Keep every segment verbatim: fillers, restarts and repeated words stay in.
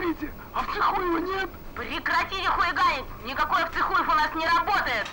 Смотрите, а в цеху его нет. Прекратите хулиганить! Никакой Акцехуев у нас не работает!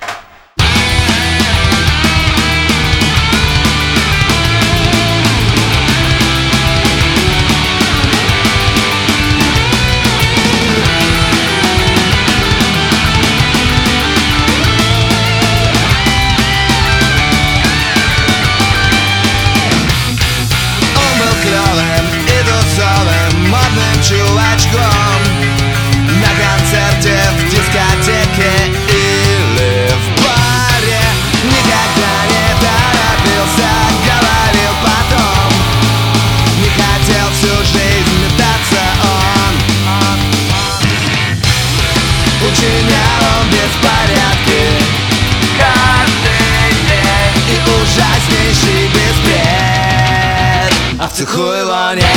Он был клёвым и тусовым, модным чувачком на концерте, в дискотеке или в баре. Никогда не торопился, говорил потом. Не хотел всю жизнь метаться он. Учинял он беспорядки каждый день и ужаснейший беспред. А в цеху его нет.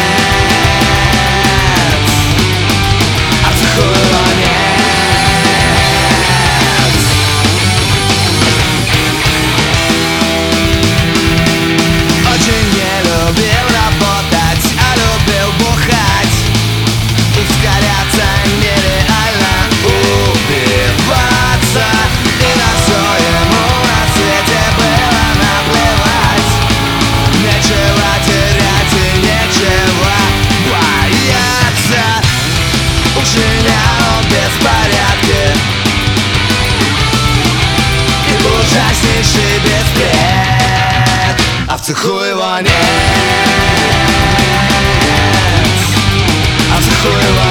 А в цеху его нет. Очень не любил работать, а любил бухать. Ускоряться нереально, убиваться. И на все ему на свете было наплевать. Нечего терять и нечего бояться. Учинял он беспорядки и ужаснейший беспред. А в цеху его нет. А в цеху его